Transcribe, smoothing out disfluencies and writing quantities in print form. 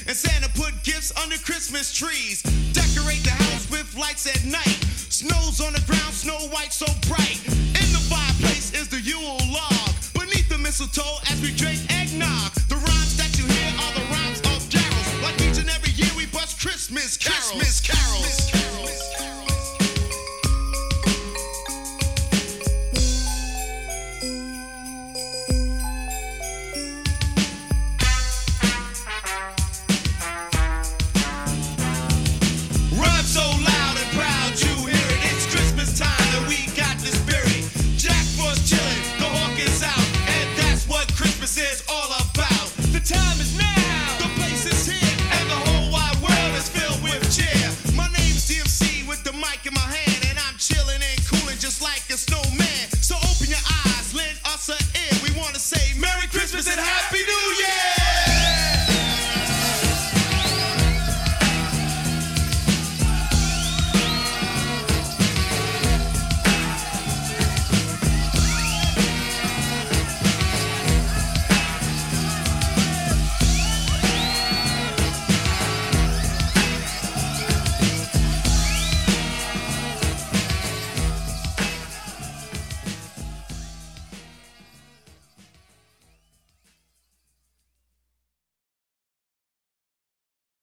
And Santa put gifts under Christmas trees. Decorate the house with lights at night. Snow's on the ground, Snow White so bright. In the fireplace is the Yule log. Beneath the mistletoe as we drink eggnog. The rhymes that you hear are the rhymes of carols. Like each and every year we bust Christmas carols.